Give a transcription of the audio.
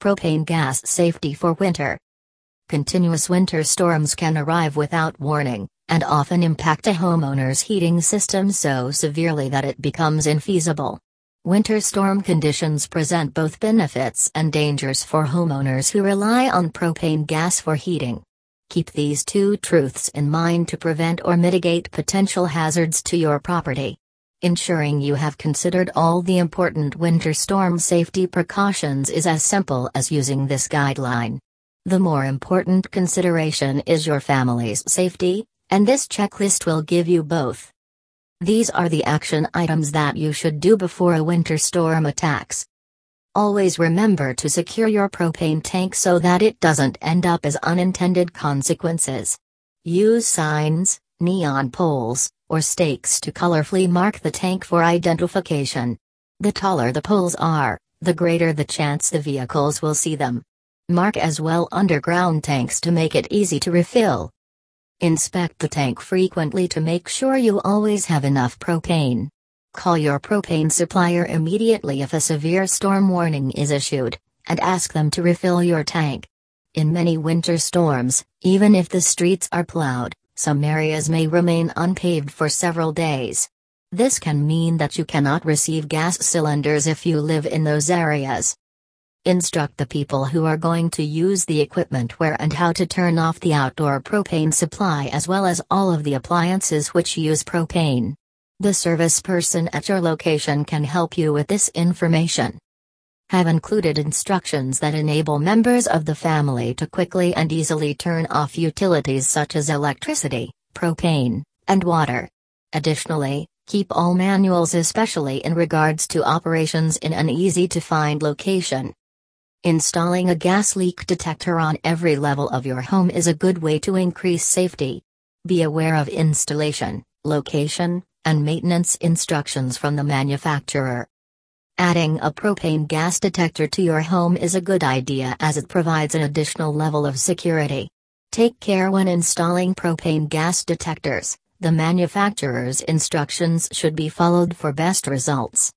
Propane gas safety for winter. Continuous winter storms can arrive without warning, and often impact a homeowner's heating system so severely that it becomes infeasible. Winter storm conditions present both benefits and dangers for homeowners who rely on propane gas for heating. Keep these two truths in mind to prevent or mitigate potential hazards to your property. Ensuring you have considered all the important winter storm safety precautions is as simple as using this guideline. The more important consideration is your family's safety, and this checklist will give you both. These are the action items that you should do before a winter storm attacks. Always remember to secure your propane tank so that it doesn't end up as unintended consequences. Use signs, neon poles, or stakes to colorfully mark the tank for identification. The taller the poles are, the greater the chance the vehicles will see them. Mark as well underground tanks to make it easy to refill. Inspect the tank frequently to make sure you always have enough propane. Call your propane supplier immediately if a severe storm warning is issued, and ask them to refill your tank. In many winter storms, even if the streets are plowed, some areas may remain unpaved for several days. This can mean that you cannot receive gas cylinders if you live in those areas. Instruct the people who are going to use the equipment where and how to turn off the outdoor propane supply as well as all of the appliances which use propane. The service person at your location can help you with this information. Have included instructions that enable members of the family to quickly and easily turn off utilities such as electricity, propane, and water. Additionally, keep all manuals especially in regards to operations in an easy-to-find location. Installing a gas leak detector on every level of your home is a good way to increase safety. Be aware of installation, location, and maintenance instructions from the manufacturer. Adding a propane gas detector to your home is a good idea as it provides an additional level of security. Take care when installing propane gas detectors. The manufacturer's instructions should be followed for best results.